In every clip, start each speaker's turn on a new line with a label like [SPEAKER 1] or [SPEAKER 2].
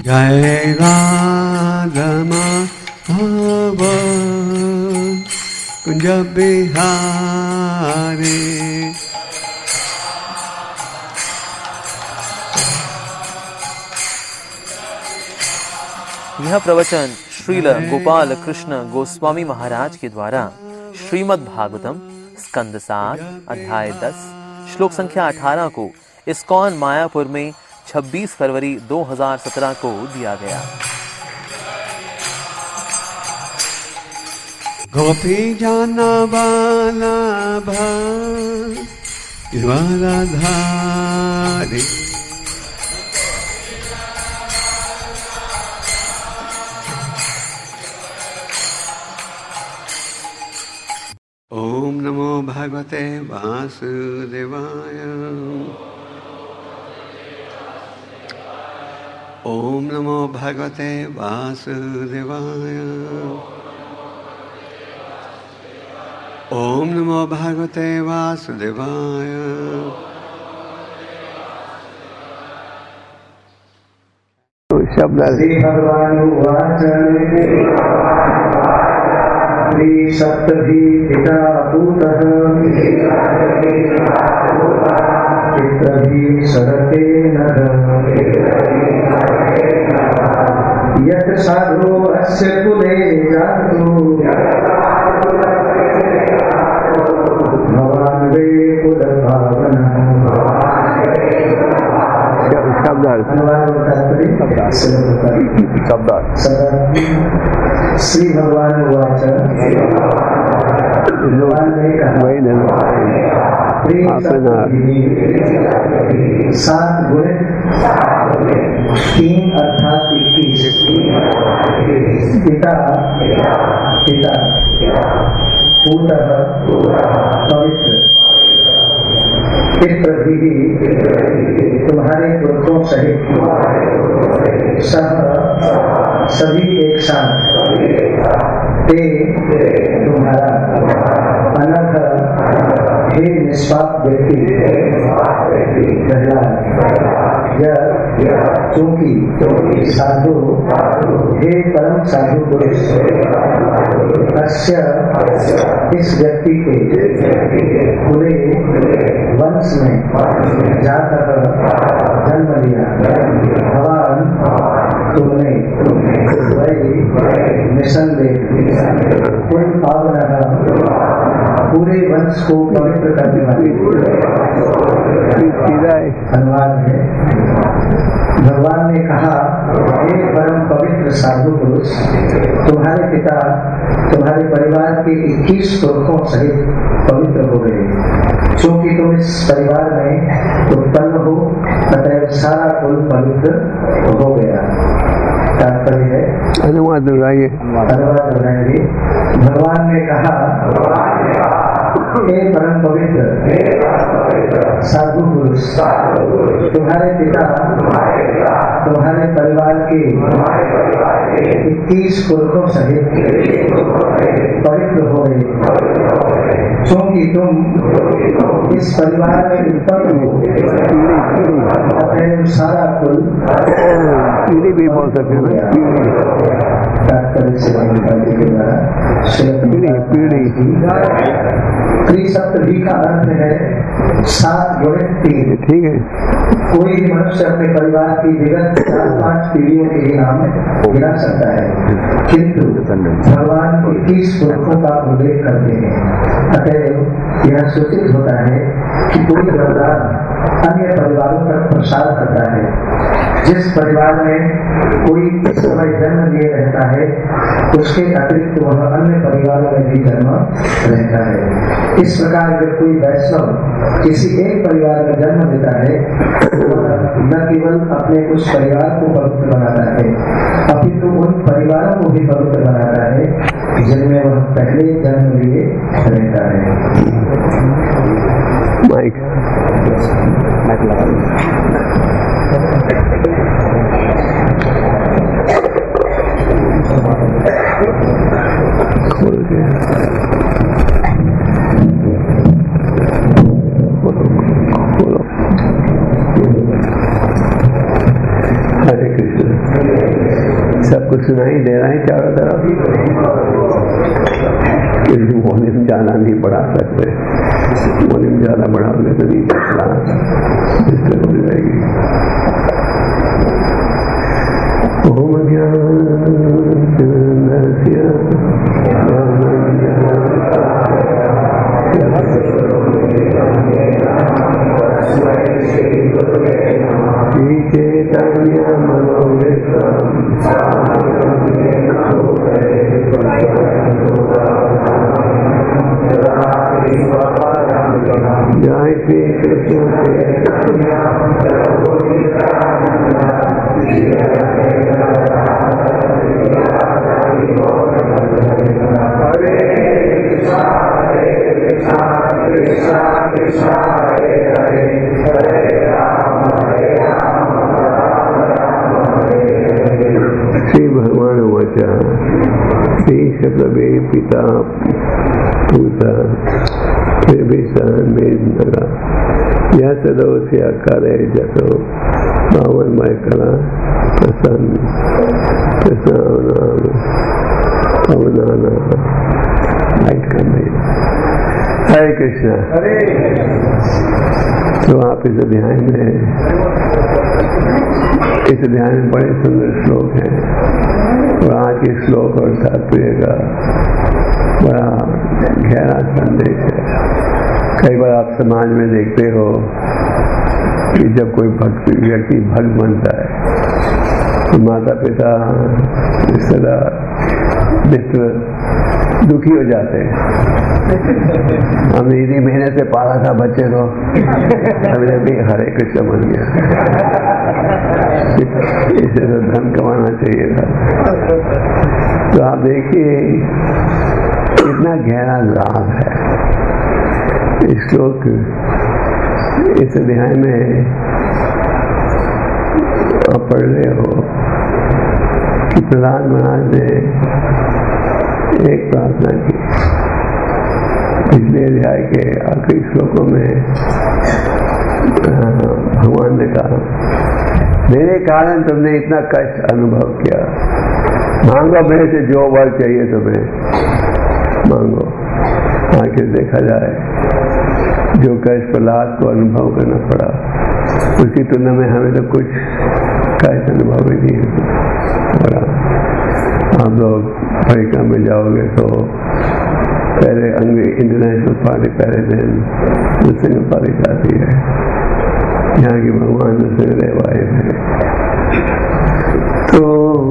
[SPEAKER 1] जय राधा माधव कुंज बिहारी।
[SPEAKER 2] यह प्रवचन श्रील गोपाल कृष्ण गोस्वामी महाराज के द्वारा श्रीमद् भागवतम स्कंद 7 अध्याय 10 श्लोक संख्या 18 को इस्कॉन मायापुर में 26 फरवरी 2017 को दिया गया।
[SPEAKER 1] गोपी जाना बाला धारी ओम नमो भगवते वासुदेवाय। ओम नमो भगवते वासुदेवाय। ओम नमो भगवते वासुदेवाय। शब्द
[SPEAKER 3] सप्तभी पिता पूतः पितृभी सरते नः यत् साधु अस्य कुले जातु भवान् वे कुलभावनः। श्री भगवान उवाच। भगवान ने कहा 7 गुणित 3 अर्थात 21 पिता पूतः पवित्र पितृभी तुम्हारे पुरखों सहित सब सभी एक साथ ते तुम्हारा अनघ हे निष्पाप व्यक्ति चूंकि साधु हे परम साधु पुरुष अस्य इस व्यक्ति के पूरे वंश में जाकर जन्म लिया। भगवान तुमने निसंदेह कुल पावन पूरे वंश को पवित्र करने वाली। अनुवाद है। भगवान ने कहा हे परम पवित्र साधु पुरुष तुम्हारे पिता तुम्हारे परिवार के 21 पुरखों सहित पवित्र हो गए। क्योंकि तुम इस परिवार में उत्पन्न हो अतः सारा कुल पवित्र हो गया। तात्पर्य है अनुवाद दोहराइए। भगवान ने कहा हे परम पवित्र साधु पुरुष तुम्हारे पिता तुम्हारे परिवार के 21 पुरखों सहित पवित्र हो गए। क्योंकि तुम इस परिवार में उत्पन्न हो अतः सारा कुल पीढ़ी भी बोल सकते हैं। त्रिसप्तभी का अर्थ है 7 गुणित 3। ठीक है। कोई भी मनुष्य अपने परिवार की विगत 4-5 पीढ़ियों के नाम गिना सकता है, किंतु भगवान 21 पुरखों का उल्लेख करते हैं। अतएव यह सूचित होता है कि कोई वरदान अन्य परिवारों तक प्रसार करता है। जिस परिवार में कोई इस समय जन्म लिए रहता है उसके अतिरिक्त वह अन्य परिवारों में भी जन्म रहता है। इस प्रकार जब कोई वैष्णव किसी एक परिवार में जन्म लेता है न केवल अपने उस परिवार को पवित्र बनाता है अपितु उन परिवारों को भी पवित्र बनाता है जिनमें वह पहले जन्म लिए रहता है। माइक लगा खोल के खोलो। हरे कृष्ण।
[SPEAKER 1] सुनाई दे रहा है चारों तरफ, किसी वॉल्यूम ज्यादा नहीं बढ़ा सकते, वॉल्यूम ज्यादा बढ़ाओगे तो नहीं चला, डिस्टर्ब हो जाएगी। ओम ज्ञानतिमिरन्धस्य श्रीचैतन्यमनोभीष्टं जय श्री कृष्ण श्री भगवान वाचा श्री शतवे पिता पूता मेघनगा यह सदो से करे जतो पावनमय कला प्रसन्न कृष्ण पवनाना लाइट कर रही। हरे कृष्णा। तो आप इस अध्याय में बड़े सुंदर श्लोक हैं और आज के श्लोक और तात्पर्य का बड़ा गहरा संदेश है। कई बार आप समाज में देखते हो कि जब कोई व्यक्ति भक्त बनता है तो माता पिता रिश्तेदार मित्र दुखी हो जाते हैं। हमने इन्हीं महीने से पाला था बच्चे को, अभी भी हरे कृष्ण बन गया। इसे तो धन कमाना चाहिए था। तो आप देखिए कितना गहरा लाभ है इस श्लोक इस अध्याय में आप पढ़ रहे हो कि प्रहलाद महाराज ने एक प्रार्थना की। पिछले अध्याय के आखिरी श्लोकों में भगवान ने कहा मेरे कारण तुमने इतना कष्ट अनुभव किया, मांगो मेरे से जो वर चाहिए तुम्हें मांगो। आखिर देखा जाए जो कष्ट प्रहलाद को अनुभव करना पड़ा उसकी तुलना में हमें तो कुछ कष्ट अनुभव ही नहीं पड़ा। आप लोग परिक्रम में जाओगे तो पहले इंटरनेशनल पार्टी पहले दिन नृसिंह पार्टी जाती है, यहाँ की भगवान नृसिंहदेव आए थे। तो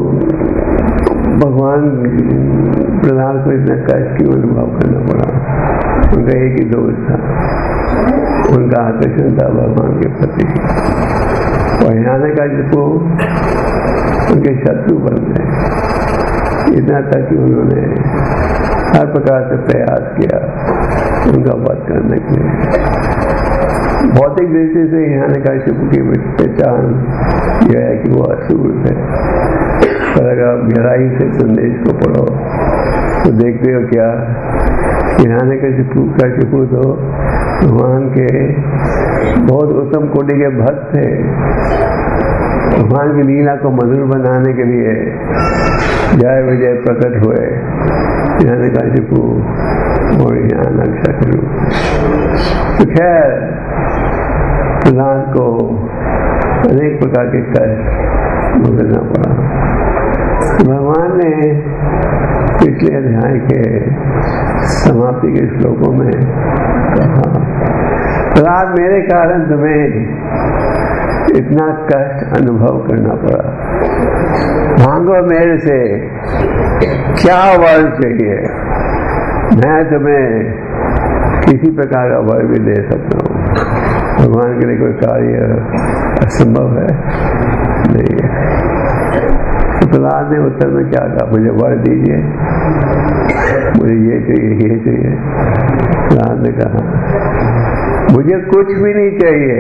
[SPEAKER 1] भगवान प्रहलाद को इतना कष्ट क्यों अनुभव करना पड़ा? उनका एक ही दोष था, उनका आकर्षण था भगवान के प्रति, और यहाँ का जिसको उनके शत्रु बन गए। इतना तक कि उन्होंने हर प्रकार से प्रयास किया उनका वध करने के लिए। भौतिक दृष्टि से यहाँ का शिव की पहचान यह है कि वो असुर थे, पर अगर आप गहराई से संदेश को पढ़ो तो देखते हो क्या यहाँ का शिव तो भगवान के बहुत उत्तम कोटि के भक्त थे। भगवान की लीला को मधुर बनाने के लिए जय विजय प्रकट हुए हिरण्यकशिपु और नक्शा के रूप। तो खैर प्रहलाद को अनेक प्रकार के कष्ट भुगतना पड़ा। भगवान ने पिछले अध्याय के समाप्ति के श्लोकों में कहा प्रहलाद मेरे कारण तुम्हें इतना कष्ट अनुभव करना पड़ा, मांगो मेरे से क्या वर चाहिए, मैं तुम्हें किसी प्रकार का वर भी दे सकता हूँ। भगवान के लिए कोई कार्य असंभव है नहीं है। तो प्रहलाद ने उत्तर में क्या कहा, मुझे वर दीजिए, मुझे ये चाहिए ये चाहिए। प्रहलाद ने कहा मुझे कुछ भी नहीं चाहिए,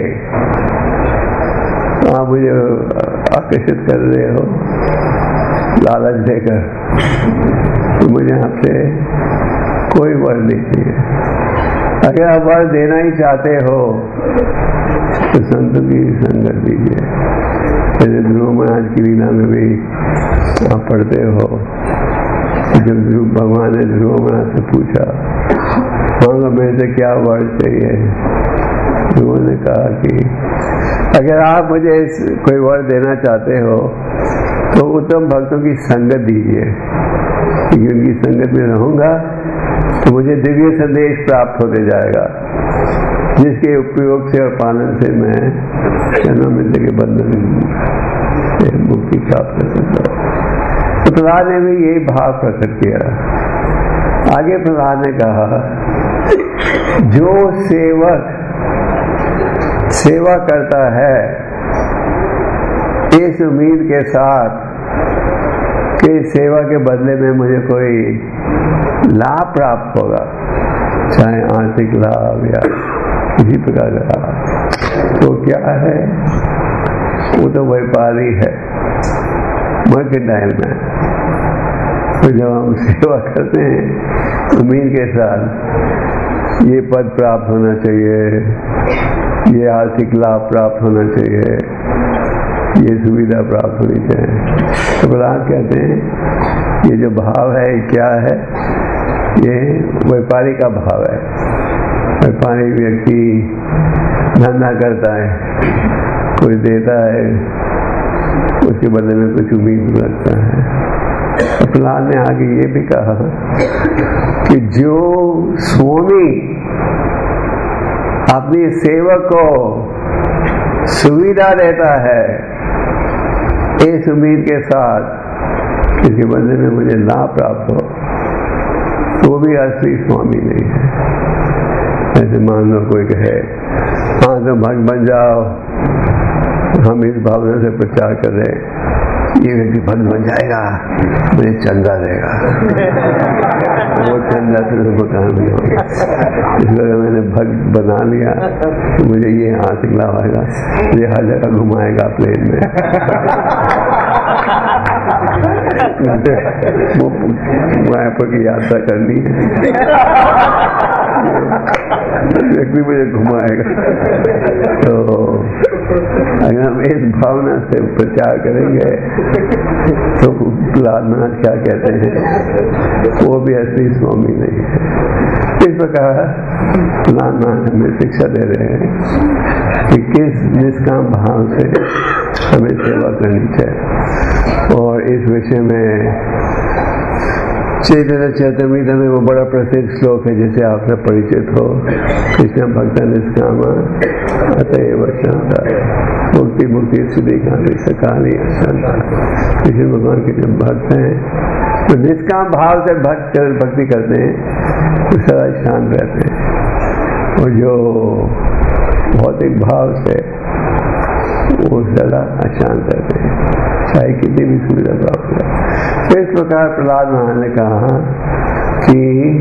[SPEAKER 1] तो आप मुझे आकर्षित कर रहे हो लालच देकर, तो मुझे आपसे कोई वर नहीं चाहिए। अगर आप वर देना ही चाहते हो तो संतों की संगत दीजिए। जैसे ध्रुव महाराज की लीला में भी आप पढ़ते हो, जब भगवान ने ध्रुव से पूछा मांगो मेरे से क्या वर चाहिए, ध्रुव ने कहा कि अगर आप मुझे कोई वर देना चाहते हो तो उत्तम भक्तों की संगत दीजिए, क्योंकि उनकी संगत में रहूंगा तो मुझे दिव्य संदेश प्राप्त होते जाएगा, जिसके उपयोग से और पालन से मैं जन्म मृत्यु के बंधन से मुक्ति प्राप्त कर सकता हूँ। तो प्रहलाद ने भी यही भाव प्रकट किया। आगे प्रहलाद ने कहा, जो सेवक सेवा करता है इस उम्मीद के साथ कि सेवा के बदले में मुझे कोई लाभ प्राप्त होगा, चाहे आर्थिक लाभ या किसी प्रकार का लाभ, तो क्या है, वो तो व्यापारी है मर्केंटाइल में। तो जब हम सेवा करते हैं उम्मीद के साथ ये पद प्राप्त होना चाहिए, ये आर्थिक लाभ प्राप्त होना चाहिए, ये सुविधा प्राप्त होनी चाहिए, तो प्रहलाद कहते हैं ये जो भाव है क्या है, ये व्यापारी का भाव है। व्यापारी व्यक्ति धंधा करता है, कोई देता है, उसके बदले में कुछ उम्मीद रखता है। प्रहलाद ने आगे ये भी कहा कि जो स्वामी अपनी सेवक को सुविधा देता है इस उम्मीद के साथ इसके बदले में मुझे लाभ प्राप्त हो, तो वो भी असली स्वामी नहीं है। ऐसे मान लो कोई कहे हाँ तो भक्त बन जाओ, हम इस भावना से प्रचार कर रहे हैं, ये व्यक्ति भक्त बन जाएगा, मुझे चंदा देगा, वो चंदा से तो काम नहीं होगा। इसलिए अगर मैंने भक्त बना लिया तो मुझे ये आर्थिक लाभ आएगा, मुझे हर जगह घुमाएगा प्लेन में, वो मायापुर की यात्रा करनी है, व्यक्ति मुझे घुमाएगा। तो अगर हम इस भावना से प्रचार करेंगे तो प्रहलाद महाराज क्या कहते हैं, वो भी असली स्वामी नहीं है। इस प्रकार प्रहलाद महाराज हमें शिक्षा दे रहे हैं कि किस निष्काम भाव से हमें सेवा करनी चाहिए। और इस विषय में चैतन्य चरितामृत में वो बड़ा प्रसिद्ध श्लोक है जिसे आपसे परिचित हो, कृष्ण भक्त निष्काम अतएव शांता मुक्ति मुक्ति सिद्धि काली सकाली अशांता। कृष्ण भगवान के जब भक्त हैं तो निष्काम भाव से भक्ति करते हैं तो सदा शांत रहते हैं, और जो भौतिक भाव से वो सदा अशांत रहते हैं, चाहे कितनी भी सुविधा प्राप्त हो। तो इस प्रकार प्रहलाद महाराज ने कहा कि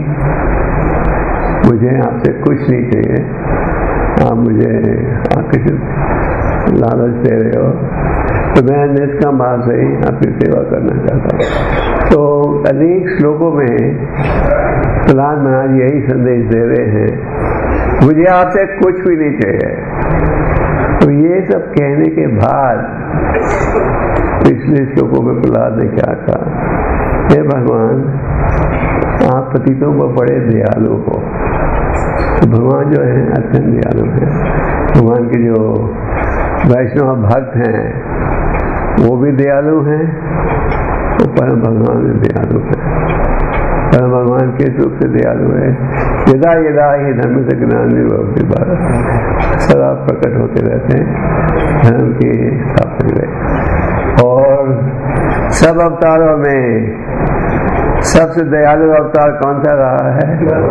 [SPEAKER 1] मुझे आपसे कुछ नहीं चाहिए, आप मुझे आकर्षित लालच दे रहे हो, तो मैं निष्काम भाव से ही आपकी सेवा करना चाहता हूँ। तो अनेक श्लोकों में प्रहलाद महाराज यही संदेश दे रहे हैं, मुझे आपसे कुछ भी नहीं चाहिए। तो ये सब कहने के बाद पिछले श्लोकों में प्रहलाद ने क्या कहा, हे भगवान आप पतितों को बड़े दयालु हो। तो भगवान जो है अत्यंत दयालु है। भगवान के जो वैष्णव भक्त हैं वो भी दयालु हैं, तो परम भगवान भी दयालु है। परम भगवान किस रूप से दयालु है, यदा यदा ही धर्म से ज्ञान में भक्ति भारत सदा प्रकट होते रहते हैं धर्म की स्थापना में। और सब अवतारों में सबसे दयालु अवतार कौन सा रहा है,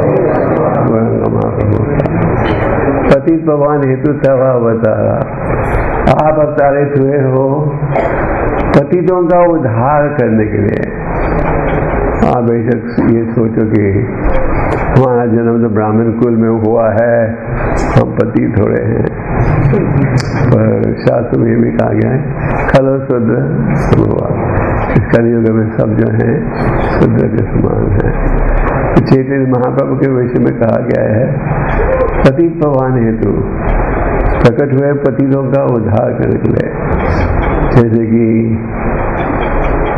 [SPEAKER 1] पतित भगवान हेतु तवा अवतारा। आप अवतारित हुए हो पतितों का उद्धार करने के लिए। आप बेशक ये सोचो कि हमारा जन्म तो ब्राह्मण कुल में हुआ है, हम पतित हो रहे हैं, पर शास्त्र में भी कहा गया है खलो शूद्र हुआ। इस कलयुग में सब जो है शूद्र के समान है। चैतन्य महाप्रभु के विषय में कहा गया है पतित भगवान हेतु प्रकट हुए पतितों का उद्धार करने के लिए। जैसे कि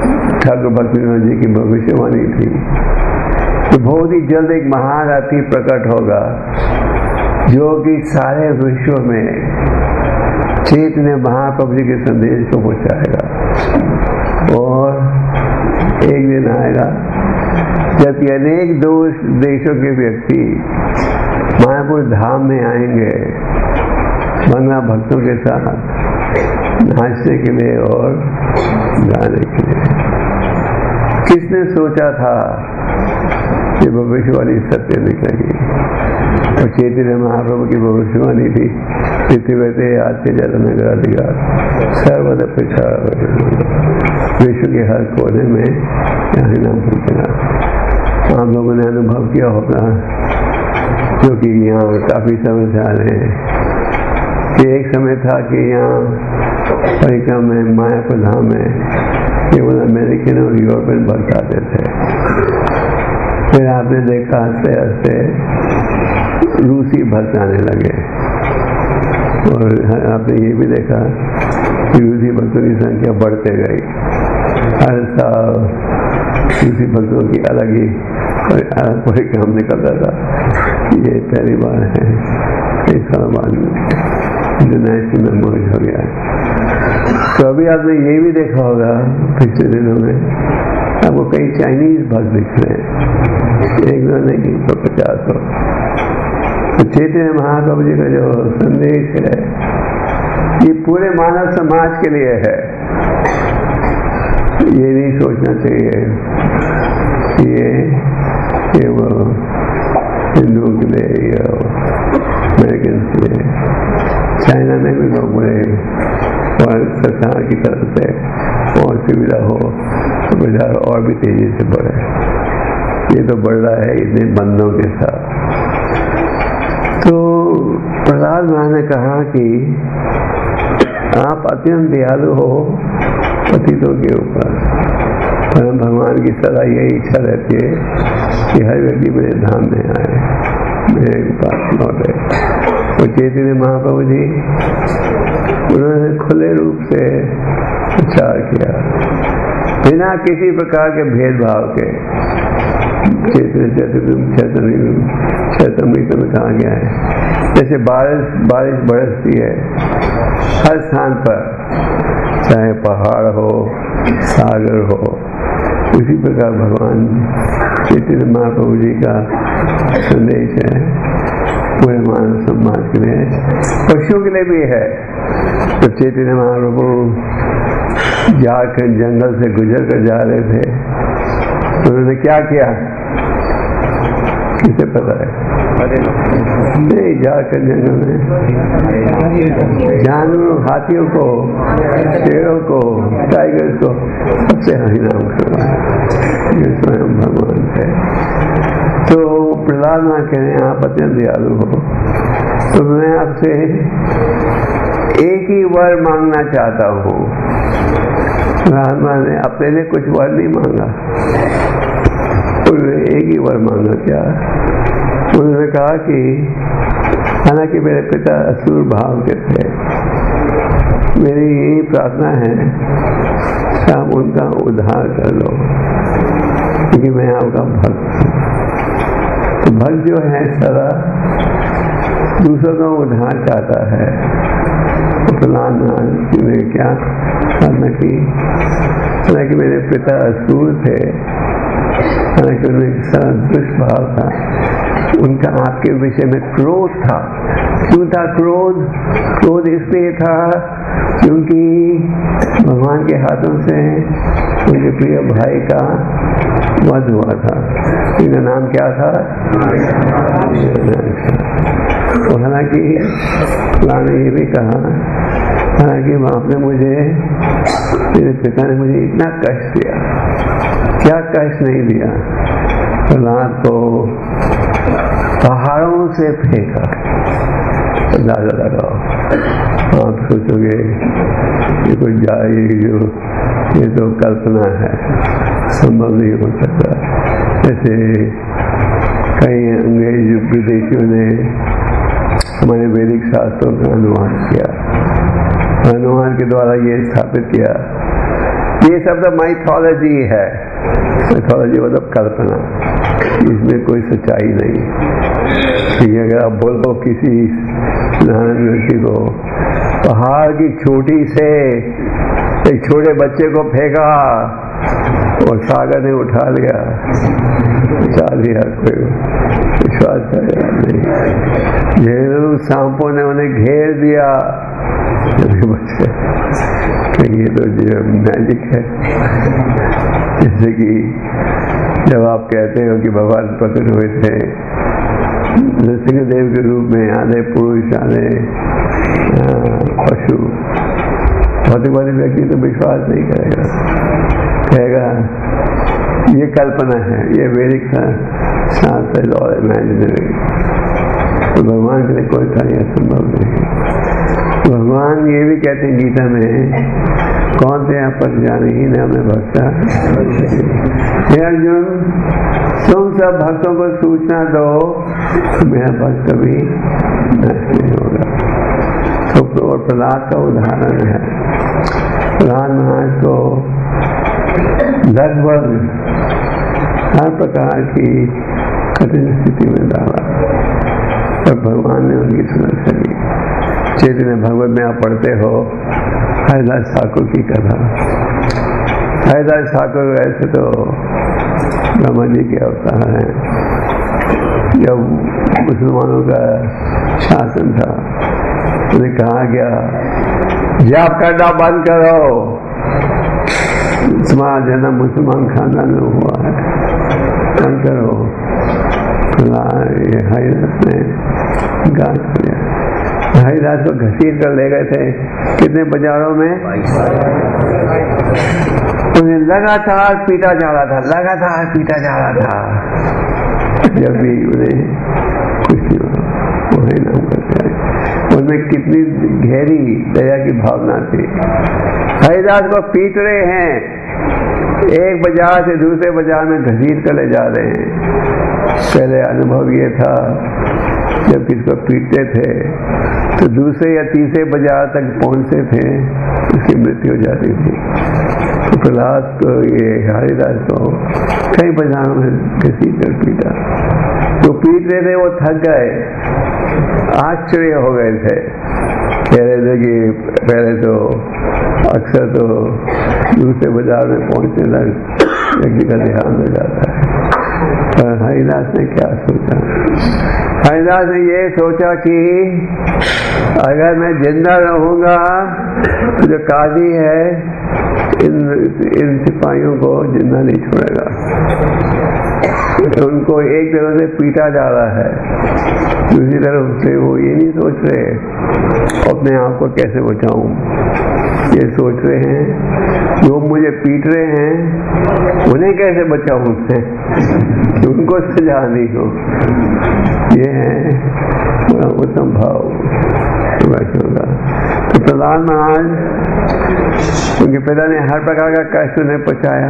[SPEAKER 1] ठाकुर भक्तिविनोद जी की भविष्यवाणी थी कि बहुत ही जल्द एक महान हाथी प्रकट होगा जो कि सारे विश्व में चैतन्य महाप्रभु जी के संदेश को पहुंचाएगा। और एक दिन आएगा जबकि अनेक देशों के व्यक्ति मायापुर धाम में आएंगे मंगला भक्तों के साथ नाचने के लिए और गाने के लिए। किसने सोचा था कि भविष्यवाणी सत्य निकलेगी? और चैतन्य महाप्रभु की भविष्यवाणी थी, पृथ्वी आज के जल नगर अधिकार सर्वदा प्रचार विश्व के हर कोने में यहाँ नाम पहुँचेगा। आप लोगों ने अनुभव किया होगा, जो कि यहाँ काफी समय से आ रहे हैं, कि एक समय था कि यहाँ परिक्रमा में मायापुर धाम में केवल अमेरिकन और यूरोपियन भक्त आते थे। फिर आपने देखा आस्ते आस्ते रूसी भक्त आने लगे, और आपने ये भी देखा कि रूसी भक्तों की संख्या बढ़ते गई। हर साल रूसी भक्तों की अलग ही परिक्रमा निकलता था। ये पहली बार है, इस साल बाद इंटरनेशनल मेमोरीज हो गया है। तो अभी आपने ये भी देखा होगा पिछले दिनों में आपको कई चाइनीज भक्त दिख रहे हैं, एक दो नहीं तो 50 हो। तो चैतन्य महाप्रभु जी का जो संदेश है ये पूरे मानव समाज के लिए है। ये नहीं सोचना चाहिए कि ये केवल हिंदुओं के लिए या अमेरिकन के लिए। चाइना में भी लोग बड़े और सरकार की तरफ से और सुविधा हो तो बाजार और भी तेजी से बढ़े। ये तो बढ़ रहा है इतने बंदों के साथ। तो प्रहलाद महाराज ने कहा कि आप अत्यंत दयालु हो पतितों के ऊपर। परम भगवान की सदा यही इच्छा रहती है कि हर व्यक्ति मेरे धाम में आए, मेरे पास लौटे। तो चैतन्य महाप्रभु जी उन्होंने खुले रूप से प्रचार किया बिना किसी प्रकार के भेदभाव के। चैतन्य में कहा गया है जैसे बारिश बरसती है हर स्थान पर, चाहे पहाड़ हो सागर हो, उसी प्रकार भगवान चैतन्य महाप्रभु जी का संदेश है पूरे मानव समाज के लिए, पक्षियों के लिए भी है। जब चैतन्य महाप्रभु झारखंड जंगल से गुजर कर जा रहे थे तो उन्होंने क्या किया, किसे पता है? नहीं, झारखंड जंगल में जानवरों, हाथियों को, शेरों को, टाइगर को सबसे हरिनाम करवाया, ये स्वयं भगवान है। तो प्रहलाद महाराज कह रहे हैं आप अत्यंत दयालु हो, तो मैं आपसे एक ही वर मांगना चाहता हूँ। प्रहलाद महाराज ने अपने लिए कुछ वर नहीं मांगा, उन्होंने एक ही वर मांगा। क्या? उन्होंने कहा कि हालांकि मेरे पिता असुर भाव के थे, मेरी यही प्रार्थना है कि आप उनका उद्धार कर लो, क्योंकि मैं आपका भक्त हूँ। तो भक्त जो है सदा दूसरों का उद्धार चाहता है। तो प्रहलाद महाराज ने क्या प्रार्थना की? हालांकि मेरे पिता असुर थे, हालांकि उनमें दुष्भाव था, उनका आपके विषय में क्रोध था। क्यों था क्रोध? क्रोध इसलिए था क्योंकि भगवान के हाथों से उनके प्रिय भाई का वध हुआ था। इनका नाम क्या था? तो हालांकि ने ये भी कहा, हालांकि आपने मुझे, मेरे पिता ने मुझे इतना कष्ट दिया, क्या कष्ट नहीं दिया। प्रहलाद को पहाड़ों से फेंका। अंदाजा लगाओ, आप सोचोगे ये कोई जाए, जो ये तो कल्पना है, संभव नहीं हो सकता। जैसे कई अंग्रेज विदेशियों ने हमारे वैदिक शास्त्रों का अनुवाद किया, अनुवाद के द्वारा ये स्थापित किया ये सब तो माइथोलॉजी है। माइथोलॉजी मतलब कल्पना, इसमें कोई सच्चाई नहीं। क्योंकि अगर आप बोलो किसी नारायण ऋषि को पहाड़ की चोटी से एक छोटे बच्चे को फेंका और सागर ने उठा लिया, उठा लिया, कोई विश्वास करेगा नहीं। सांपों ने उन्हें घेर दिया, बच्चे ये तो मैजिक है। जैसे कि जब आप कहते हो कि भगवान प्रकट हुए थे नृसिंहदेव के रूप में, आधे पुरुष आधे पशु, भौतिकवादी व्यक्ति तो विश्वास नहीं करेगा, कहेगा ये कल्पना है, ये वैदिक शास्त्र है और इमेजिनरी। तो भगवान के लिए कोई कार्य असंभव नहीं। भगवान ये भी कहते हैं गीता में, कौन थे आप पर जाने ही न हमें भक्ता। हे अर्जुन, तुम सब भक्तों को सूचना दो, मेरा भक्त कभी नष्ट नहीं होगा। तो और प्रहलाद का उदाहरण है। प्रहलाद महाराज को लगभग हर प्रकार की कठिन स्थिति में डाला, तब भगवान ने उनकी सुरक्षा की। चैतन्य भगवत में आप पढ़ते हो हरिदास ठाकुर की कथा। हरिदास ठाकुर ऐसे तो ब्रह्मा जी के अवतार हैं। जब मुसलमानों का शासन था, उन्हें कहा गया जाप करना बंद करो, तुम्हारा जन्म मुसलमान खानदान में हुआ है, बंद करो। हरिदास ने गाल किया। हरिदास को घसीट कर ले गए थे कितने बाजारों में, उन्हें लगातार पीटा जा रहा था, लगातार पीटा जा रहा था। जब भी उन्हें कुछ वही नाम करते हैं, उनमें कितनी गहरी दया की भावना थी। हरिदास को पीट रहे हैं, एक बाजार से दूसरे बाजार में घसीट कर ले जा रहे हैं। पहले अनुभव ये था, जब किसको पीटते थे तो दूसरे या तीसरे बाजार तक पहुंचते थे, उसकी मृत्यु हो जाती थी। तो प्रहलाद को, ये हरिदास को कई बाजारों में घसीट कर पीटा। तो पीट रहे थे, वो थक गए, आश्चर्य हो गए थे। कह रहे थे कि पहले तो अक्सर तो दूसरे बाजार में पहुंचने तक व्यक्ति का ध्यान हो जाता है। पर हरिदास ने क्या सोचा? हरिदास ने ये सोचा कि अगर मैं जिंदा रहूंगा तो जो काजी है इन सिपाहियों को जिंदा नहीं छोड़ेगा। उनको एक तरह से पीटा जा रहा है, दूसरी तरफ से वो ये नहीं सोच रहे अपने आप को कैसे बचाऊं, ये सोच रहे हैं जो मुझे पीट रहे हैं उन्हें कैसे बचाऊं उससे, उनको सजा नहीं हो। ये है उत्तम भाव वैष्णव। तो प्रहलाद महाराज, उनके पिता ने हर प्रकार का कष्ट उन्हें पहुंचाया,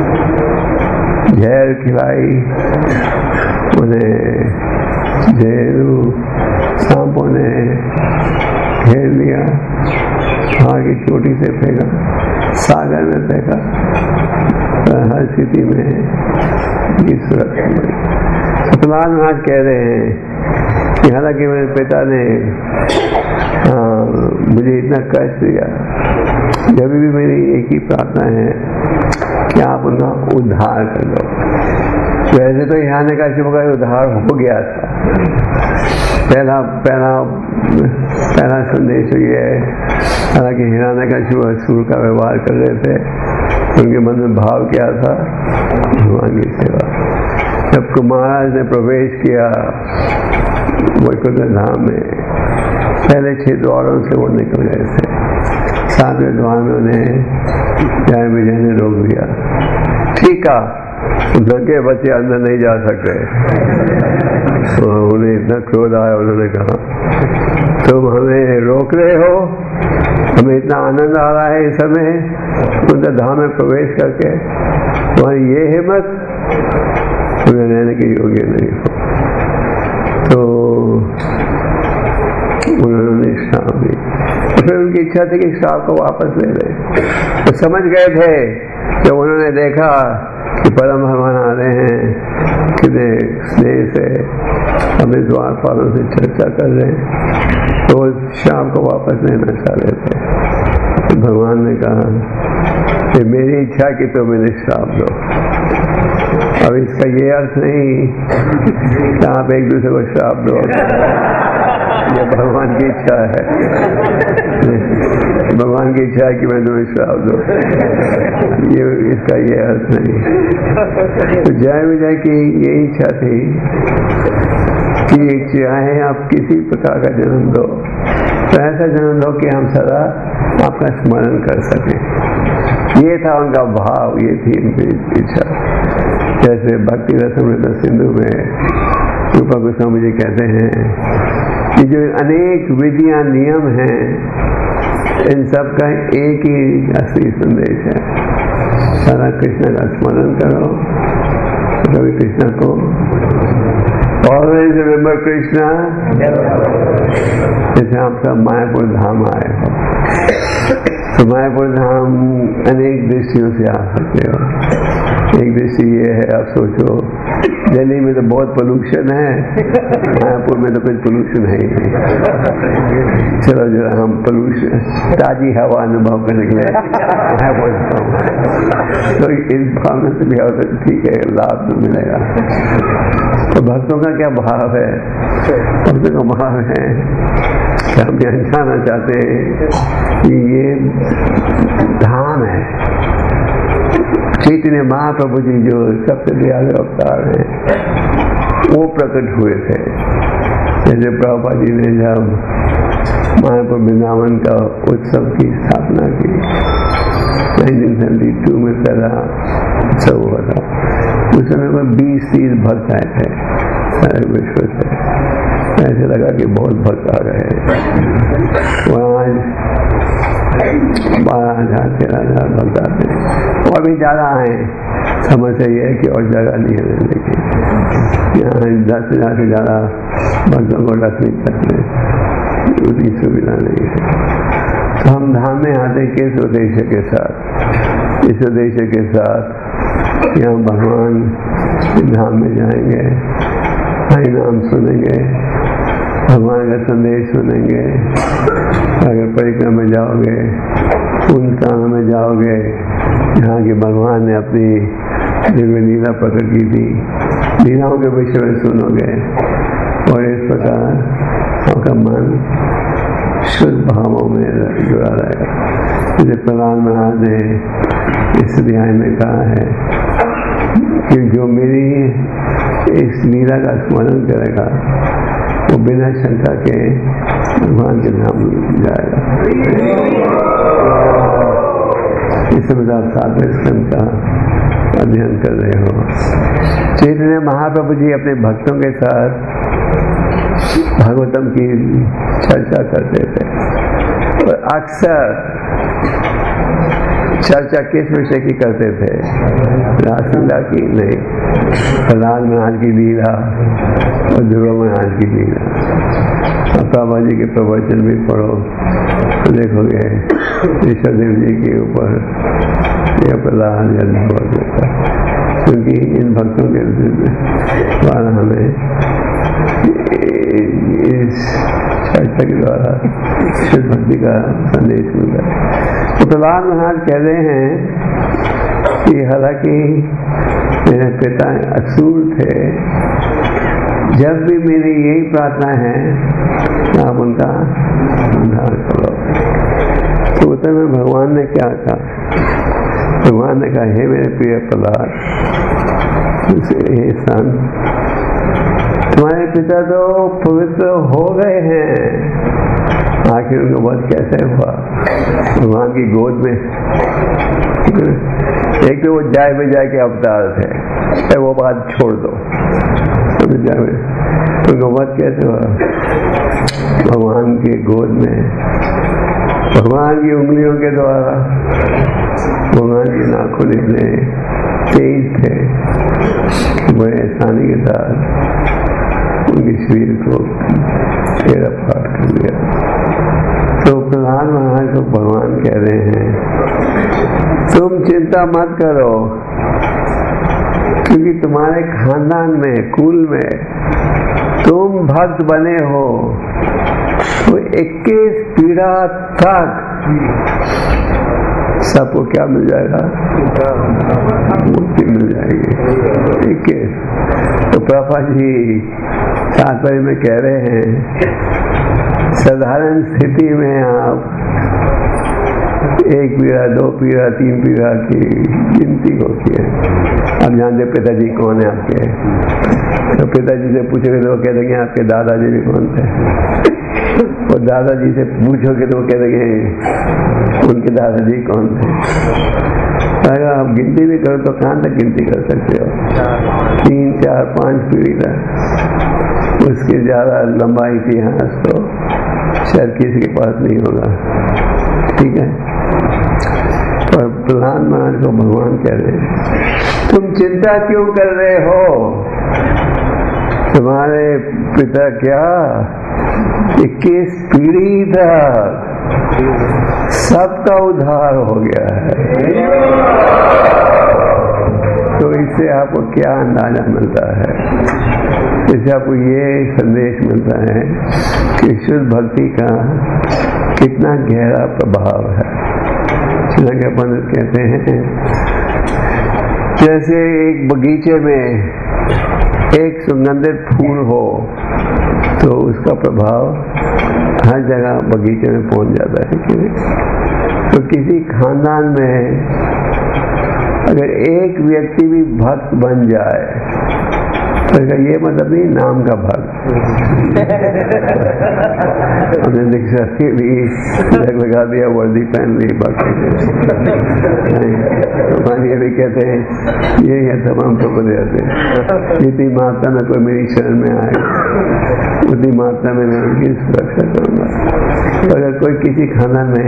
[SPEAKER 1] जहर खिलाई, उन्हें जहरू सांपों ने घेर लिया, पहाड़ की चोटी से फेंका, सागर में फेंका, हर स्थिति में ये सुरक्षा मिली। प्रहलाद महाराज कह रहे हैं कि हालांकि मेरे पिता ने मुझे इतना कष्ट दिया, जब भी मेरी एक ही प्रार्थना है कि आप उनका उद्धार कर दो। वैसे तो यहाँ का शिव का उद्धार हो गया था। पहला संदेश ये है, हालांकि हिरण्यकशिपु असुर का व्यवहार कर रहे थे, उनके मन में भाव क्या था? भगवान की सेवा। जब महाराज ने प्रवेश किया वैकुंठ धाम में, पहले 6 द्वारों से वो निकल गए थे, 7वें द्वार में उन्हें जय विजय ने रोक दिया। ठीक है, नंगे बच्चे अंदर नहीं जा सकते। तो उन्हें इतना क्रोध आया, उन्होंने कहा तुम हमें रोक रहे हो, हमें इतना आनंद आ रहा है इस समय उनके धाम में प्रवेश करके, तुम्हारी ये हिम्मत, उन्हें रहने के योग्य नहीं हो। तो उन्होंने श्राप दी। फिर उनकी इच्छा थी कि श्राप को वापस ले लें। तो समझ गए थे कि उन्होंने देखा कि परम भगवान आ रहे हैं, कितने स्नेह से अपने द्वारपालों से चर्चा कर रहे हैं, तो श्राप को वापस लेना चाह रहे थे। तो भगवान ने कहा कि मेरी इच्छा की तो मैंने श्राप दो। अब इसका ये अर्थ नहीं कि आप एक दूसरे को श्राप दो, ये भगवान की इच्छा है। भगवान की इच्छा है कि मैं तुम्हें श्राप दो, ये इसका ये अर्थ नहीं। तो जय विजय की ये इच्छा थी कि चाहे आप किसी प्रकार का जन्म दो, तो ऐसा जन्म दो कि हम सदा आपका स्मरण कर सकें। ये था उनका भाव, ये थी उनकी इच्छा। जैसे भक्ति रसामृत सिंधु में रूपा गोस्वामी जी कहते हैं कि जो अनेक विधियां नियम हैं, इन सब का एक ही असली संदेश है, सारा कृष्ण का स्मरण करो, कभी कृष्ण को ऑलवेज रिमेंबर कृष्णा। जैसे आप सब मायापुर धाम आए हो, तो मायापुर धाम अनेक दृष्टियों से आ सकते हो। एक दृष्टि ये है, आप सोचो दिल्ली में तो बहुत पोल्यूशन है, मायापुर में तो कुछ पोल्यूशन है ही नहीं। चलो जरा हम पोल्यूशन ताजी हवा अनुभव करने के लिए मायापुर तो इस भावना से भी आओ, ठीक है, लाभ तो मिलेगा। तो भक्तों का क्या भाव है? भक्तों का भाव है कि हम जानना चाहते हैं कि ये धाम है। चैतन्य महाप्रभु जी जो सबसे दयालु अवतार हैं, वो प्रकट हुए थे। जैसे प्रभुपाद जी ने जब मायापुर वृंदावन का उत्सव की स्थापना की, 1972 में पहला उत्सव हुआ था, उस समय में 20-30 भक्त आए थे सारे विश्व से। ऐसे लगा कि बहुत भक्त आ गए। वहाँ 12,000-13,000 भक्त आते हैं, और भी ज्यादा आए। समस्या ये है कि और जगह नहीं है रहने की। यहाँ 10,000 से ज्यादा भक्तों को रख नहीं सकते, उतनी सुविधा नहीं है। तो हम धाम में आते किस उद्देश्य के साथ? इस उद्देश्य के साथ कि हम भगवान धाम में जाएंगे, हरि नाम सुनेंगे, भगवान का संदेश सुनेंगे। अगर परिक्रमा में जाओगे, उन स्थानों में जाओगे जहाँ के भगवान ने अपनी दिव्य लीला प्रकट की थी, लीलाओं के विषय में सुनोगे, और इस प्रकार आपका मन शुद्ध भावों में जुड़ा रहेगा। जैसे प्रहलाद महाराज ने इस अध्याय में कहा है कि जो मेरी इस लीला का स्मरण करेगा वो बिना शंका के भगवान के नाम जाएगा। इस समय आप 7वें स्कंद का अध्ययन कर रहे हो। चैतन्य महाप्रभु जी अपने भक्तों के साथ भागवतम की चर्चा करते थे, और अक्सर चर्चा किस विषय की करते थे? रासलीला की नहीं, प्रहलाद महाराज की लीला और ध्रुव महाराज की लीला। प्रभा जी के प्रवचन भी पढ़ो तो देखोगे ऋषभदेव जी के ऊपर या प्रहलाद या ध्रुव होता, क्योंकि इन भक्तों के द्वारा हमें इस चर्चा के द्वारा शुद्ध भक्ति का संदेश मिलता है। तो प्रहलाद महाराज कह रहे हैं कि हालांकि मेरे पिता असुर थे, जब भी मेरी यही प्रार्थना है कि आप उनका उद्धार करो। तो उत्तर में भगवान ने क्या कहा? भगवान ने कहा, हे मेरे प्रिय प्रहलाद, हे संत, तुम्हारे पिता तो पवित्र हो गए हैं, आखिर उनका वध कैसे हुआ? भगवान की गोद में। एक तो वो जाय बजाय के अवतार थे, वो बात छोड़ दो, उनका वध कैसे हुआ? भगवान की गोद में, भगवान की उंगलियों के द्वारा। भगवान की नाखून इतने तेज थे, बड़े आसानी के साथ उनके शरीर को फेरा फाड़ कर दिया। तो प्रहलाद महाराज को भगवान कह रहे हैं तुम चिंता मत करो, क्योंकि तुम्हारे खानदान में, कुल में तुम भक्त बने हो तो 21 पीढ़ा तक सबको क्या मिल जाएगा? मुक्ति मिल जाएगी। ठीक है। तो प्रभा जी तात्पर्य में कह रहे हैं साधारण स्थिति में आप 1 पीढ़ा, 2 पीढ़ा, 3 पीढ़ा की गिनती होती है। अब जानते पिताजी कौन है आपके, तो पिताजी से पूछोगे तो वो कह देंगे आपके दादाजी भी कौन थे, और दादाजी से पूछोगे तो वो कह देंगे उनके दादाजी कौन थे। अगर आप गिनती भी करो तो कहाँ तक गिनती कर सकते हो? 3, 4, 5 पीढ़ी तक। उसके ज्यादा लंबा इतिहास तो शायद किसी के पास नहीं होगा। ठीक है। और प्रहलाद महाराज को भगवान कह रहे हैं तुम चिंता क्यों कर रहे हो? तुम्हारे पिता क्या 21 पीढ़ी तक सबका उद्धार हो गया है। तो इससे आपको क्या अंदाजा मिलता है? इससे आपको ये संदेश मिलता है कि शुद्ध भक्ति का कितना गहरा प्रभाव है। श्रीलंका पंडित कहते हैं जैसे एक बगीचे में एक सुगंधित फूल हो तो उसका प्रभाव हर जगह बगीचे में पहुंच जाता है कि तो किसी खानदान में अगर एक व्यक्ति भी भक्त बन जाए तो ये मतलब नहीं नाम का भक्त। हमने दीक्षा के भी लगा दिया, वर्दी पहन ली, बाकी ये भी कहते हैं ये है तमाम तो बदल जाते हैं। जितनी मात्रा में कोई मेरी शरण में आए उतनी मात्रा में मैं उनकी सुरक्षा करूंगा। तो अगर कोई किसी खाना में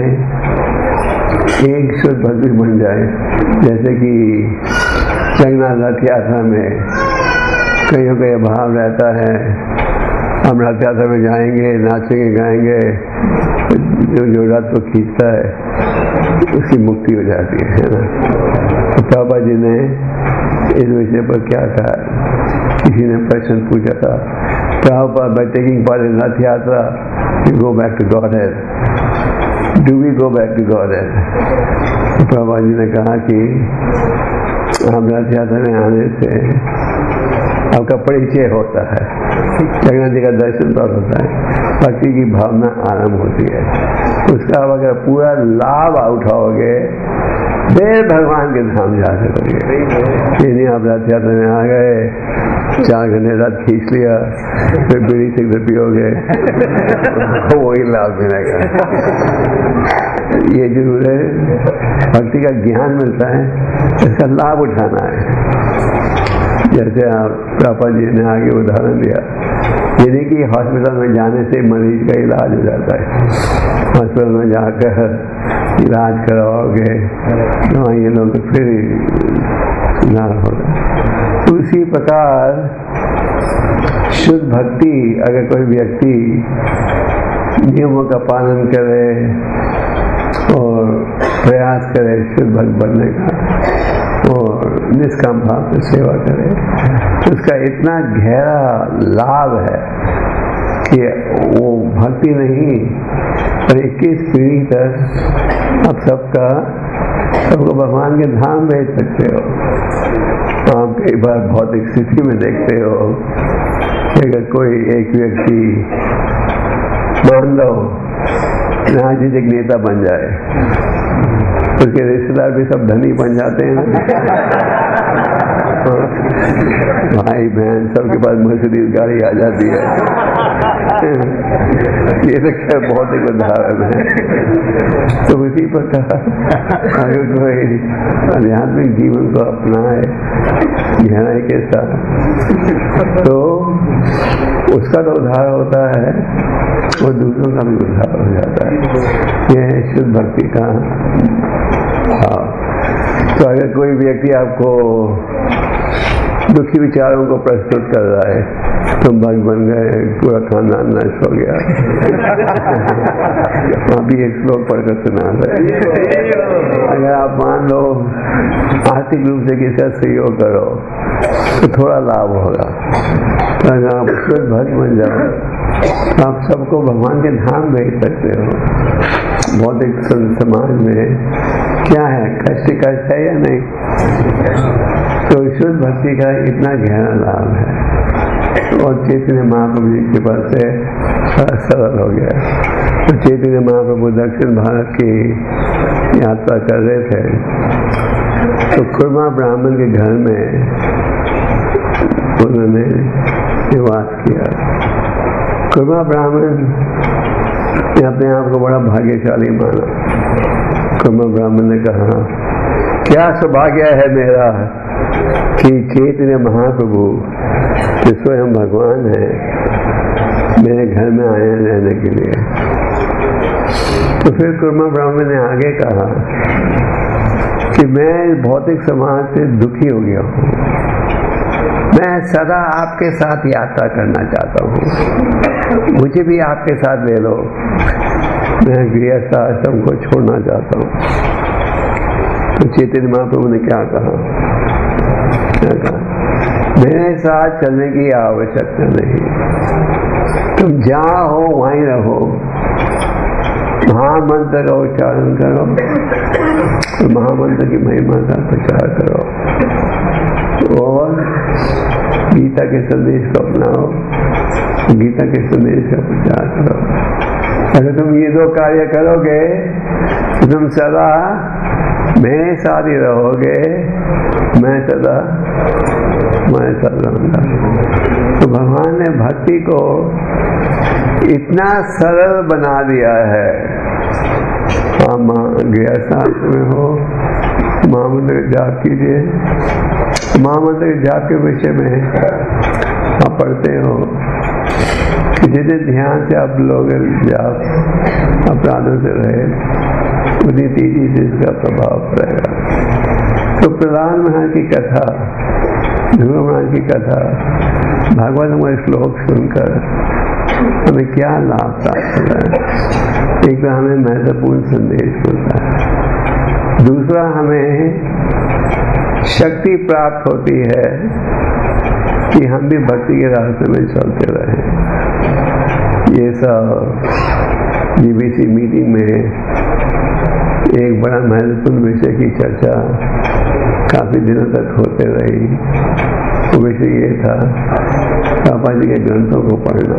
[SPEAKER 1] एक शुद्ध भक्ति बन जाए, जैसे कि जगन्नाथ रथ यात्रा में कईयों का यह भाव रहता है हम रथ यात्रा में जाएंगे, नाचेंगे, गाएंगे, जो रथ को खींचता है उसकी मुक्ति हो जाती है ना। तो प्रभुपाद जी ने इस विषय पर क्या कहा? किसी ने प्रश्न पूछा था, Prabhupada by taking part in Rath Yatra you go back to Godhead, do we go back to Godhead? Prabhupada ji ने कहा कि हम रथ यात्रा में आने से आपका परिचय होता है, जगन्नाथ जी का दर्शन प्राप्त होता है, भक्ति की भावना आरंभ होती है। उसका अब अगर पूरा लाभ उठाओगे फिर भगवान के धाम जा सकोगे। यदि आप रथ यात्रा में आ गए, 4 घंटे रथ खींच लिया, फिर बीड़ी सिगरेट पियोगे तो वही लाभ मिलेगा। ये जरूर है, भक्ति का ज्ञान मिलता है, इसका लाभ उठाना है। जैसे आप प्रभुपाद जी ने आगे उदाहरण दिया, यदि कि हॉस्पिटल में जाने से मरीज का इलाज हो जाता है, हॉस्पिटल में जाकर इलाज करवाओगे दवाइयाँ लोग फिर सुधार होगा। उसी प्रकार शुद्ध भक्ति अगर कोई व्यक्ति नियमों का पालन करे और प्रयास करे शुद्ध भक्त बनने का और निष्काम भाव से सेवा करे, उसका इतना गहरा लाभ है कि वो भक्ति नहीं पर 21 पीढ़ी तक आप सबको भगवान के धाम भेज सकते हो। आप कई बार भौतिक स्थिति में देखते हो कि अगर कोई एक व्यक्ति मान लो राजनीतिक नेता बन जाए, उसके रिश्तेदार भी सब धनी बन जाते हैं। भाई बहन सबके पास मर्सिडीज गाड़ी आ जाती है। ये तो क्या बहुत ही उदाहरण है। तो उसी प्रकार अगर कोई आध्यात्मिक जीवन को अपनाए गहराई के साथ तो उसका तो उद्धार होता है और दूसरों का भी उद्धार हो जाता है। यह है शुद्ध भक्ति का भाव। तो अगर कोई व्यक्ति आपको दुखी विचारों को प्रस्तुत कर रहा है। तुम भक्त बन गए, पूरा खानदान नष्ट हो गया। वहाँ भी एक श्लोक पढ़कर सुना रहे। अगर आप मान लो आर्थिक रूप से किसी का सहयोग करो तो थोड़ा लाभ होगा, तो अगर आप खुद भक्त बन जाओ तो आप सबको भगवान के धाम भेज सकते हो। भौतिक समाज में क्या है, कष्ट है या नहीं? तो शुद्ध भक्ति का इतना गहरा लाभ है। और चैतन्य महाप्रभु जी की कृपा से सरल हो गया। तो चैतन्य महाप्रभु दक्षिण भारत की यात्रा कर रहे थे, तो खुरमा ब्राह्मण के घर में उन्होंने निवास किया। खुरमा ब्राह्मण ने अपने आप को बड़ा भाग्यशाली माना। खुरमा ब्राह्मण ने कहा, क्या सौभाग्य है मेरा कि चैतन्य महाप्रभु जो स्वयं भगवान है मेरे घर में आए हैं रहने के लिए। तो फिर खुरमा ब्राह्मण ने आगे कहा कि मैं भौतिक समाज से दुखी हो गया हूँ, मैं सदा आपके साथ यात्रा करना चाहता हूँ, मुझे भी आपके साथ ले लो, मैं गृहस्थ आश्रम को छोड़ना चाहता हूँ। तो चैतन्य महाप्रभु ने क्या कहा, मेरे साथ चलने की आवश्यकता नहीं, तुम जहाँ हो वहीं रहो, महामंत्र का उच्चारण करो, तो महामंत्र की महिमा का प्रचार करो और गीता के संदेश को अपनाओ, गीता के संदेश का प्रचार करो। अगर तुम ये दो कार्य करोगे तो तुम सदा मेरे साथ ही रहोगे, मैं सदा तुम्हारे साथ रहूंगा। तो भगवान ने भक्ति को इतना सरल बना दिया है। आप गृहस्थ में हो, महामंत्र जाप कीजिए। महामंत्र जाप के विषय में आप पढ़ते हो कि जितने ध्यान से आप लोग जाप अपराधों से रहे, उतनी तेजी से इसका प्रभाव पड़ेगा। तो प्रहलाद महाराज की कथा, ध्रुव महाराज की कथा, भागवत हमारे श्लोक सुनकर हमें क्या लाभ प्राप्त होता है? एक तो हमें महत्वपूर्ण संदेश मिलता है, दूसरा हमें शक्ति प्राप्त होती है कि हम भी भक्ति के रास्ते में चलते रहें। ये सब जीबीसी मीटिंग में एक बड़ा महत्वपूर्ण विषय की चर्चा काफी दिनों तक होते रही। वो विषय ये था पापा जी के ग्रंथों को पढ़ना।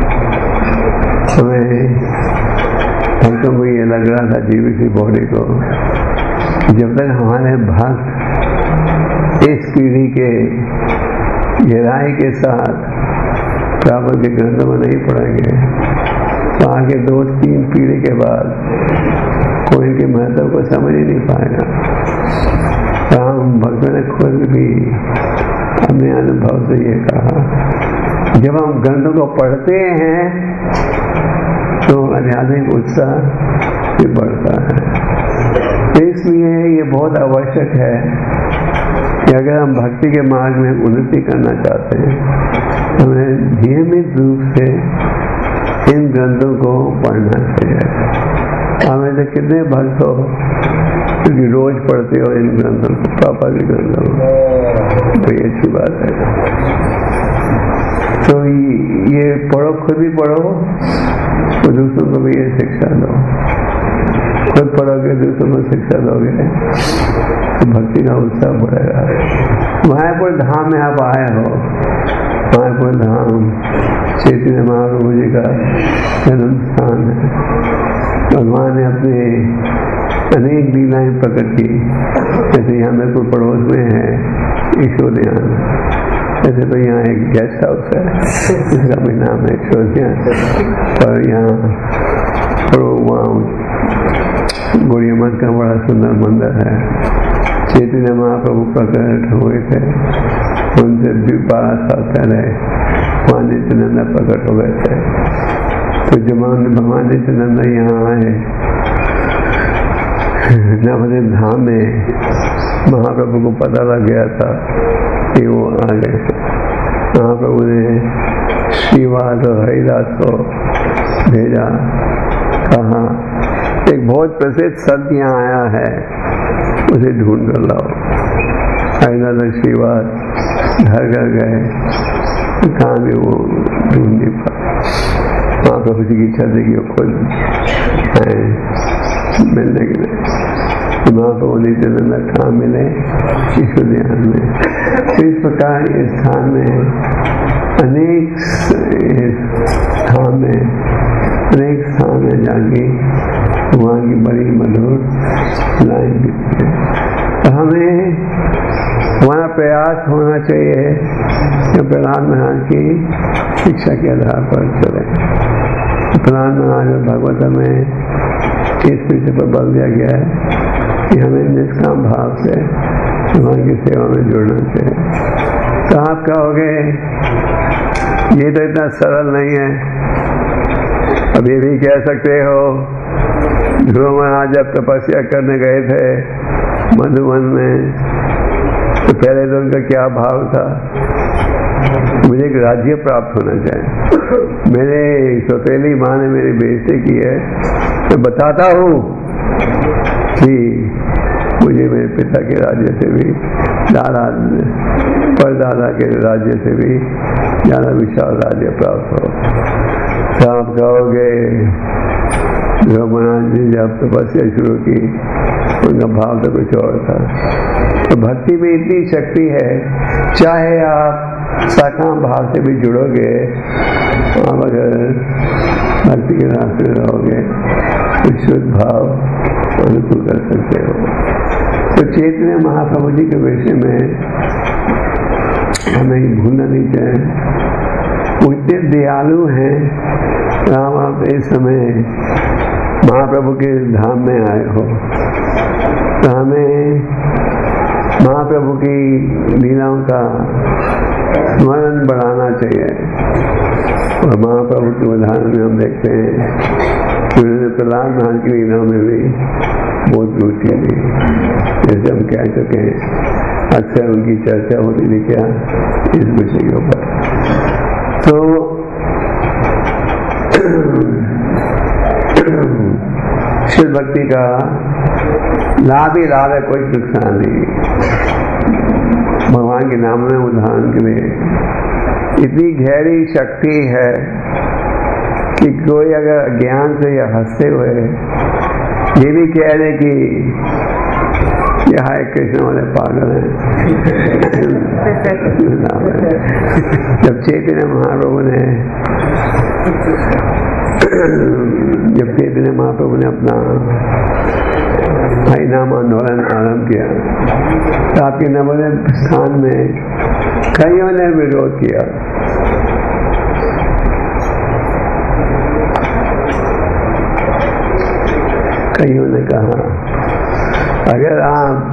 [SPEAKER 1] हमें हमको भी ये लग रहा था जीबीसी बॉडी को, जब तक हमारे भक्त इस पीढ़ी के गहराई के साथ पापा के ग्रंथों में नहीं पढ़ेंगे तो आगे 2-3 पीढ़ी के बाद कोई इनके महत्व को समझ ही नहीं पाएगा। तो हम भक्तों ने खुद भी अपने अनुभव से ये कहा, जब हम ग्रंथों को पढ़ते हैं तो आध्यात्मिक उत्साह भी बढ़ता है। इसलिए ये बहुत आवश्यक है कि अगर हम भक्ति के मार्ग में उन्नति करना चाहते हैं, हमें नियमित रूप से इन ग्रंथों को पढ़ना चाहिए। हमें से कितने भक्त हो क्योंकि रोज पढ़ते हो इन ग्रंथों को, पापा के ग्रंथों को, तो ये अच्छी बात है। तो ये पढ़ो, खुद भी पढ़ो और दूसरों को भी ये शिक्षा दो। खुद पढ़ोगे, दूसरों को शिक्षा दोगे तो भक्ति का उत्साह बढ़ेगा। मायापुर धाम में आप आए हो, मायापुर धाम चैतन्य महाप्रभु जी का जन्म स्थान है। भगवान ने अपने अनेक लीलाएं प्रकट की। जैसे यहाँ मेरे को पड़ोस में है ईश्वरध्यान, जैसे तो यहाँ एक गेस्ट हाउस है जिसका भी नाम है ईश्वरध्यान, और यहाँ गौड़िया मठ का बड़ा सुंदर मंदिर है। चैतन्य महाप्रभु प्रकट हुए थे, उनसे 12 साल पहले वहाँ नित्यानंद प्रकट हो गए थे। तो जब भगवान नित्यानंद यहाँ आए नवदीप धाम में, महाप्रभु को पता लग गया था कि वो आ गए। महाप्रभु ने श्रीवास और हरिदास को भेजा, कहा एक बहुत प्रसिद्ध संत यहाँ आया है, उसे ढूंढ कर लाओ। हरिदास और श्रीवास घर घर गए, कहाँ भी वो ढूंढ नहीं पाए। महाप्रभु जी की इच्छा थी कि वो खुद आए मिलने के लिए। महाप्रभु नित्यानंद कहाँ मिले, इसको ध्यान में। तो इस प्रकार इस स्थान में अनेक स्थान में जाके वहाँ की बड़ी मधुर लाइन दिखती है। तो हमें हमारा प्रयास होना चाहिए कि प्रहलाद महाराज की शिक्षा के आधार पर चले। प्रहलाद महाराज और भागवत में इस विषय पर बल दिया गया है कि हमें निष्काम भाव से भगवान की सेवा में जुड़ना चाहिए। तो आप कहोगे ये तो इतना सरल नहीं है। अब ये भी कह सकते हो ध्रुव महाराज जब तपस्या करने गए थे मधुबन में, तो पहले तो उनका क्या भाव था, मुझे एक राज्य प्राप्त होना चाहिए। मेरे सौतेली माँ ने मेरी बेइज्जती की है, मैं बताता हूँ कि मुझे मेरे पिता के राज्य से भी, परदादा के राज्य से भी ज्यादा विशाल राज्य प्राप्त हो। तो आप कहोगे रघुनाथ जी जब तपस्या शुरू की उनका भाव तो कुछ और था। तो भक्ति में इतनी शक्ति है, चाहे आप साकाम भाव से भी जुड़ोगे, आप अगर भक्ति के रास्ते रहोगे तो शुद्ध भाव अनुकूल कर सकते हो। तो चैतन्य महाप्रभु जी के विषय में हमें भूलना नहीं चाहिए। वो इतने दयालु हैं। राम आप इस समय महाप्रभु के धाम में आए हो, तो हमें महाप्रभु की लीलाओं का स्मरण बढ़ाना चाहिए। और महाप्रभु के उदाहरण में हम देखते हैं कि उन्होंने प्रहलाद महाराज की लीलाओं में भी बहुत रुचि ली। जैसे हम कह चुके हैं, अक्सर उनकी चर्चा होती थी क्या इस विषय के ऊपर। तो शिव भक्ति का लाभ ही लाभ है, कोई नुकसान नहीं। भगवान के नाम में उदाहरण के लिए इतनी गहरी शक्ति है कि कोई अगर अज्ञान से या हंसते हुए ये भी कह रहे कि ये हाय कृष्ण वाले पागल हैं। जब चैतन्य महाप्रभु ने अपना हरिनाम आंदोलन आरंभ किया, तो आपके नवोदय स्थान में कईयों ने विरोध किया। कईयों ने कहा अगर आप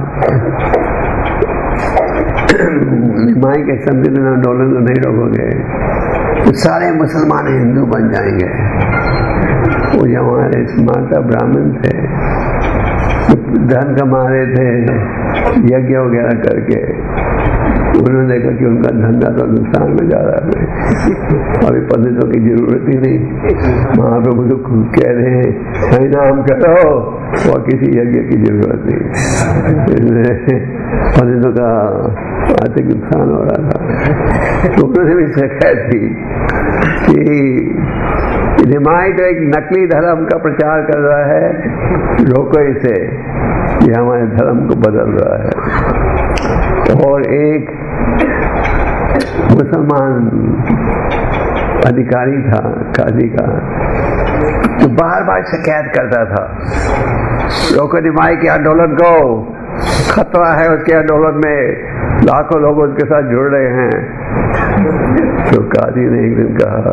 [SPEAKER 1] निमाई के संविधान आंदोलन को नहीं रोकोगे तो सारे मुसलमान हिंदू बन जाएंगे। वो जो हमारे माता ब्राह्मण थे, धन कमा रहे थे यज्ञ वगैरह करके, उन्होंने देखा कि उनका धंधा तो नुकसान में जा रहा है, अभी पंडितों की जरूरत ही नहीं। महाप्रभु तो खुद कह रहे हैं हरिनाम करो और किसी यज्ञ की जरूरत नहीं। पंडितों का आर्थिक नुकसान हो रहा था। तो उन्होंने भी शिकायत की कि निमाई तो एक नकली धर्म का प्रचार कर रहा है, रोको इसे, ये हमारे धर्म को बदल रहा है। और एक मुसलमान अधिकारी था काजी का, जो बार बार शिकायत करता था रोको निमाई के आंदोलन को, खतरा है उसके आंदोलन में, लाखों लोग उसके साथ जुड़ रहे हैं। तो काजी ने एक दिन कहा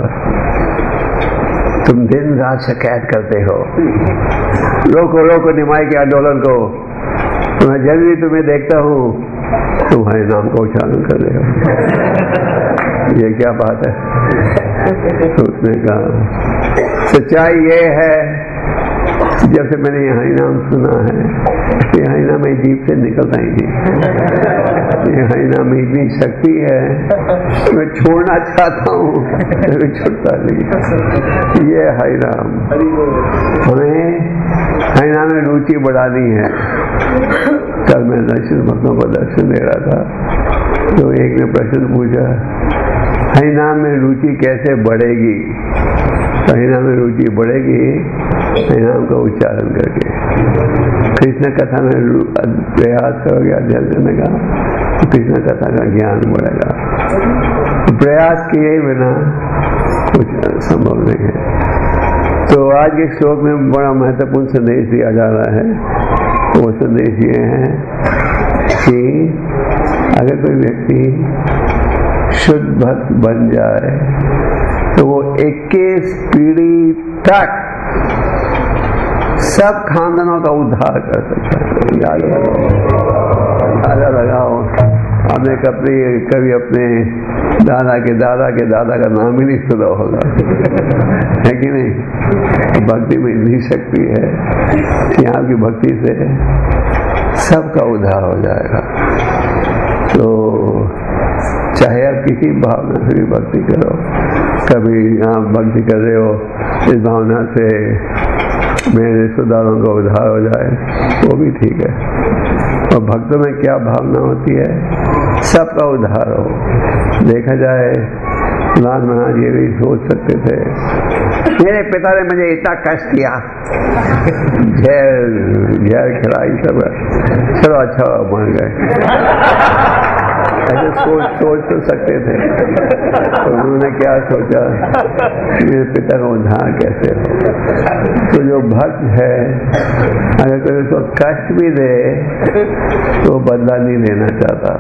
[SPEAKER 1] तुम दिन रात शिकायत करते हो, रोको रोको निमाई के आंदोलन को, तो मैं जल्दी तुम्हें देखता हूँ तुम्हारे नाम का उच्चारण कर रहे हो। ये क्या बात है? तो उसने कहा सच्चाई ये है जब से मैंने ये हरि नाम सुना है, ये हरि नाम मेरी जीभ से निकलता ही नहीं। ये हरि नाम में इतनी शक्ति है, मैं छोड़ना चाहता हूँ लेकिन छूटता नहीं। ये हरि नाम, हमें हरि नाम में रुचि बढ़ानी है। कल मैं दर्शन भक्तों को दर्शन दे रहा था, तो एक ने प्रश्न पूछा, हरि नाम में रुचि कैसे बढ़ेगी? हरि नाम में रुचि बढ़ेगी हरि नाम का उच्चारण करके। कृष्ण कथा में प्रयास करोगे अध्ययन करने का, तो कृष्ण कथा का ज्ञान बढ़ेगा। प्रयास किए बिना कुछ संभव नहीं है। तो आज के श्लोक में बड़ा महत्वपूर्ण संदेश दिया जा रहा है। वो संदेश ये है कि अगर कोई व्यक्ति शुद्ध भक्त बन जाए तो वो 21 पीढ़ी तक सब खानदानों का उद्धार कर सकता है। याद लगाओ, आपने कभी अपने दादा के दादा का नाम ही नहीं सुना होगा, है कि नहीं? भक्ति में इतनी शक्ति है कि आपकी भक्ति से सबका उद्धार हो जाएगा। तो चाहे आप किसी भावना से भी भक्ति करो, कभी आप भक्ति कर रहे हो इस भावना से मेरे रिश्तेदारों का उद्धार हो जाए, वो भी ठीक है। और भक्तों में क्या भावना होती है? सबका उद्धार हो। देखा जाए, लाल महाराज ये भी सोच सकते थे, मेरे पिता ने मुझे इतना कष्ट किया, झेल खिलाई सब, चलो अच्छा बन गए। ऐसे सोच तो सकते थे, तो उन्होंने क्या सोचा, मेरे पिता का उद्धार कैसे हो। तो जो भक्त है, अगर कोई उसको कष्ट भी दे तो बदला नहीं लेना चाहता।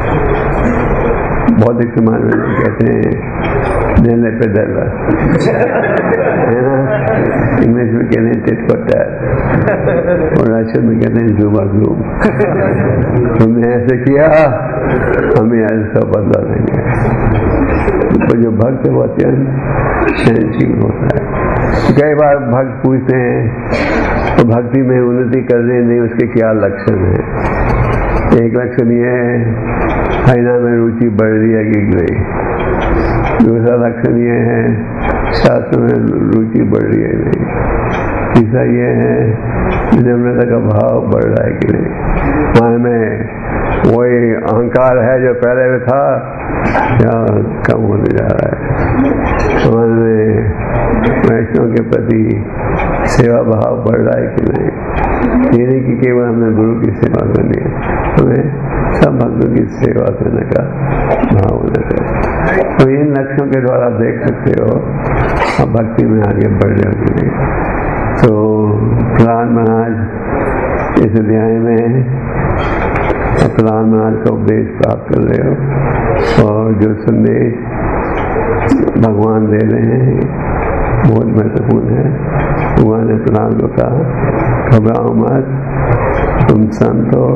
[SPEAKER 1] बहुत एक समाज में कहते हैं देने पे डर है ना, इंग्लिश में कहते हैं टिट फॉर टैट, और रशियन में कहते हैं जुबा ग्लूम। तुमने ऐसे किया, हमें ऐसा बदला देंगे। तो जो भक्त है वो अत्यंत सहनशील होता है। कई बार भक्त पूछते हैं तो भक्ति में उन्नति करने नहीं, उसके क्या लक्षण है? एक लक्षण ये है हरि नाम में रुचि बढ़ रही है कि गई। दूसरा लक्षण ये है शास्त्र में रुचि बढ़ रही है नहीं। तीसरा ये है विनम्रता का भाव बढ़ रहा है कि नहीं। मान में वही अहंकार है जो पहले में था या कम होने जा रहा है। मान में वैष्णव के प्रति सेवा भाव बढ़ रहा है कि नहीं। ये नहीं कि केवल हमने गुरु की सेवा करनी है, हमें सब भक्तों की सेवा करने का भाव होना चाहिए। तो इन लक्ष्यों के द्वारा देख सकते हो अब भक्ति में आगे बढ़ रहे हो कि नहीं। तो प्रहलाद महाराज इस अध्याय में प्रहलाद महाराज का उपदेश प्राप्त कर रहे हो, और जो संदेश भगवान दे रहे हैं बहुत महत्वपूर्ण है। भगवान ने प्रहलाद को कहा, घबराओ मत, तुम संत हो,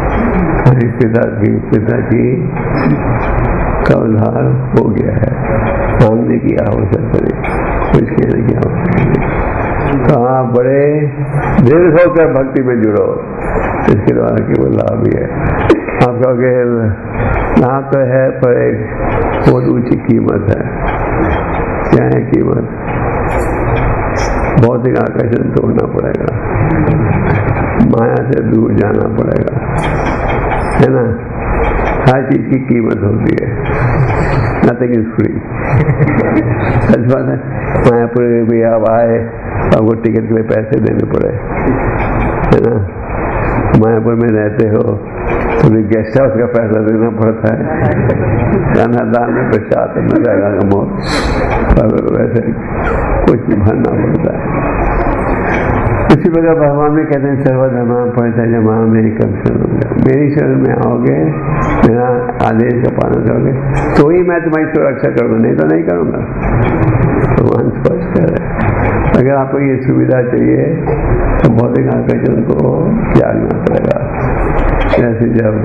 [SPEAKER 1] पिता की का उद्धार हो गया है, मांगने की आवश्यकता नहीं, कुछ कहने की आवश्यकता नहीं। तो आप बड़े दृढ़ होकर भक्ति में जुड़ो, इसके द्वारा केवल लाभ ही है। आप कहोगे लाभ तो है पर एक बहुत ऊंची कीमत है। क्या है कीमत? भौतिक आकर्षण तोड़ना पड़ेगा, माया से दूर जाना पड़ेगा, है ना। हर चीज की कीमत होती है, नथिंग इज फ्री। सच बात है। मायापुर भी आप आए, आपको टिकट के लिए पैसे देने पड़े, है ना। मायापुर में रहते हो तो भी गेस्ट हाउस का पैसा देना पड़ता है, खाना दान में प्रसाद में जाएगा कमो, वैसे कुछ भरना पड़ता है। इसी प्रकार भगवान में कहते हैं सर्वधर्मा परित्यज्य मां मेरी कम शरण, मेरी शरण में आओगे, मेरा आदेश का पालन करोगे तो ही मैं तुम्हारी सुरक्षा करूंगा, नहीं तो नहीं करूंगा। भगवान स्पष्ट कर रहे हैं। अगर आपको ये सुविधा चाहिए तो भौतिक आकर्षण को त्यागना पड़ेगा। जैसे जब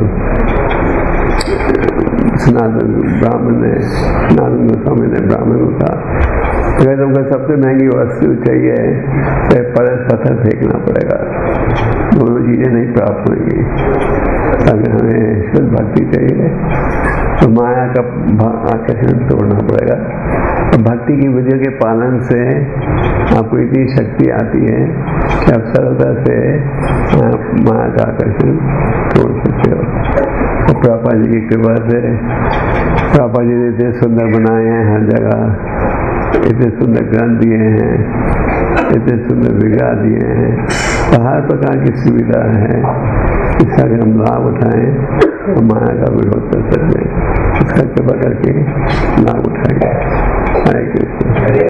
[SPEAKER 1] सनातन ब्राह्मण ने, सनातन गोस्वामी ने ब्राह्मण को कहा अगर तुमको सबसे महंगी वस्तु चाहिए तो परस पत्थर फेंकना पड़ेगा, दोनों चीजें नहीं प्राप्त होंगी। अगर हमें शुद्ध भक्ति चाहिए तो माया का आकर्षण तोड़ना पड़ेगा। तो भक्ति की विधियों के पालन से आपको इतनी शक्ति आती है कि आप सरलता से माया का आकर्षण तोड़ सकते हो। तो प्रभुपाद जी की कृपा से प्रभुपाद जी ने इतने सुंदर बनाए हैं, हर जगह इतने सुंदर ग्रंथ दिए हैं, इतने सुंदर विग्रह दिए हैं, तो हर प्रकार की सुविधा है। इसका अगर हम लाभ उठाएं तो माया का विरोध कर सकते हैं। इसका कृपा करके लाभ उठाएंगे। हरे कृष्ण।